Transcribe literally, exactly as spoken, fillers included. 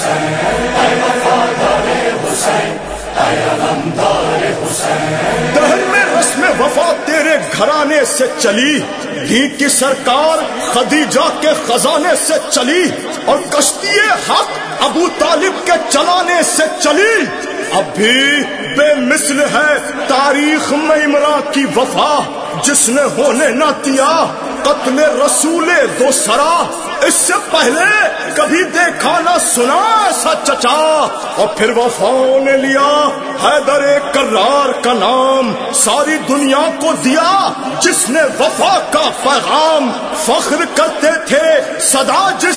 दहर में रस्म वफा तेरे घराने से चली, घी की सरकार खदीजा के खजाने से चली, और कश्ती हक अबू तालिब के चलाने से चली। अब भी बेमिसल है तारीख में इमरा की वफा, जिसने होने न दिया कत्ले रसूले दो सरा। इससे पहले कभी देखा न सुना ऐसा चचा, और फिर वफाओं ने लिया हैदर कर्रार का नाम, सारी दुनिया को दिया जिसने वफा का पैगाम। फख्र करते थे सदा जिस